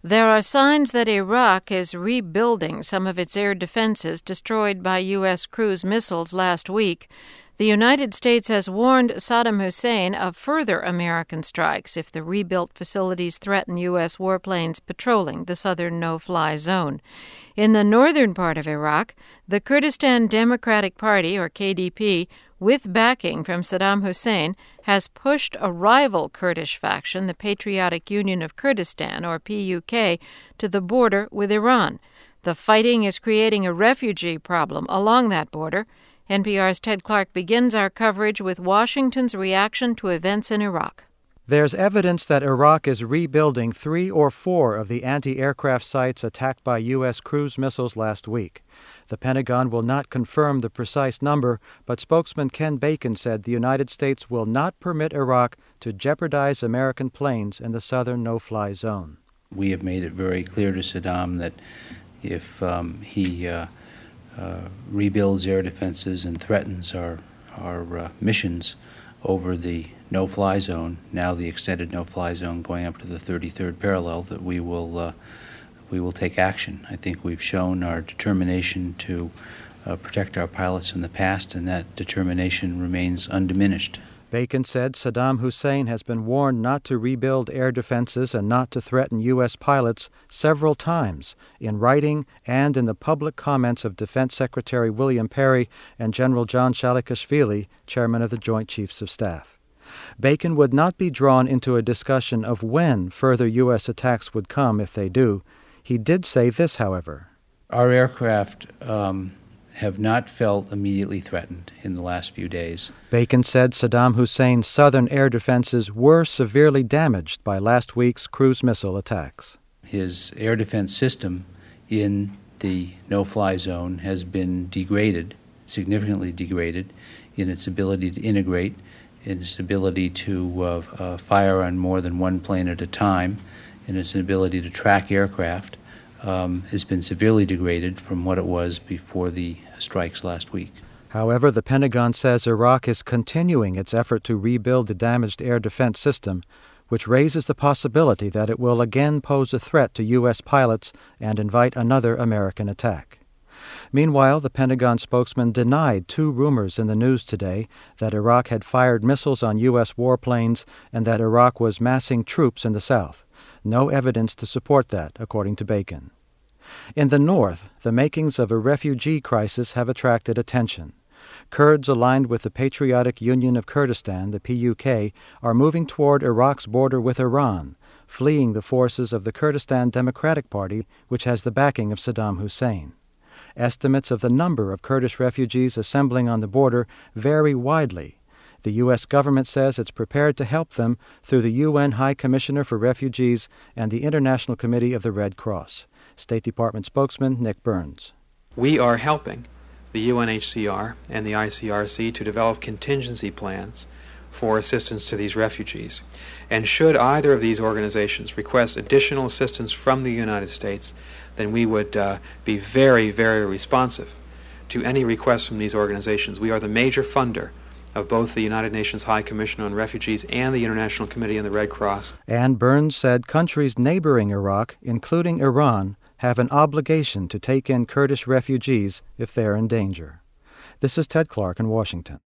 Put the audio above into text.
There are signs that Iraq is rebuilding some of its air defenses destroyed by U.S. cruise missiles last week. The United States has warned Saddam Hussein of further American strikes if the rebuilt facilities threaten U.S. warplanes patrolling the southern no-fly zone. In the northern part of Iraq, the Kurdistan Democratic Party, or KDP, with backing from Saddam Hussein, has pushed a rival Kurdish faction, the Patriotic Union of Kurdistan, or PUK, to the border with Iran. The fighting is creating a refugee problem along that border. NPR's Ted Clark begins our coverage with Washington's reaction to events in Iraq. There's evidence that Iraq is rebuilding 3 or 4 of the anti-aircraft sites attacked by U.S. cruise missiles last week. The Pentagon will not confirm the precise number, but spokesman Ken Bacon said the United States will not permit Iraq to jeopardize American planes in the southern no-fly zone. We have made it very clear to Saddam that if he rebuilds air defenses and threatens our missions over the no-fly zone, now the extended no-fly zone going up to the 33rd parallel, that we will take action. I think we've shown our determination to protect our pilots in the past, and that determination remains undiminished. Bacon said Saddam Hussein has been warned not to rebuild air defenses and not to threaten U.S. pilots several times, in writing and in the public comments of Defense Secretary William Perry and General John Shalikashvili, chairman of the Joint Chiefs of Staff. Bacon would not be drawn into a discussion of when further U.S. attacks would come if they do. He did say this, however. Our aircraft have not felt immediately threatened in the last few days. Bacon said Saddam Hussein's southern air defenses were severely damaged by last week's cruise missile attacks. His air defense system in the no-fly zone has been degraded, significantly degraded, in its ability to integrate, in its ability to fire on more than one plane at a time, in its ability to track aircraft, has been severely degraded from what it was before the strikes last week. However, the Pentagon says Iraq is continuing its effort to rebuild the damaged air defense system, which raises the possibility that it will again pose a threat to U.S. pilots and invite another American attack. Meanwhile, the Pentagon spokesman denied 2 rumors in the news today that Iraq had fired missiles on U.S. warplanes and that Iraq was massing troops in the south. No evidence to support that, according to Bacon. In the north, the makings of a refugee crisis have attracted attention. Kurds aligned with the Patriotic Union of Kurdistan, the PUK, are moving toward Iraq's border with Iran, fleeing the forces of the Kurdistan Democratic Party, which has the backing of Saddam Hussein. Estimates of the number of Kurdish refugees assembling on the border vary widely. The U.S. government says it's prepared to help them through the UN High Commissioner for Refugees and the International Committee of the Red Cross. State Department spokesman Nick Burns. We are helping the UNHCR and the ICRC to develop contingency plans for assistance to these refugees. And should either of these organizations request additional assistance from the United States, then we would be very, very responsive to any requests from these organizations. We are the major funder of both the United Nations High Commissioner on Refugees and the International Committee on the Red Cross. And Burns said countries neighboring Iraq, including Iran, have an obligation to take in Kurdish refugees if they're in danger. This is Ted Clark in Washington.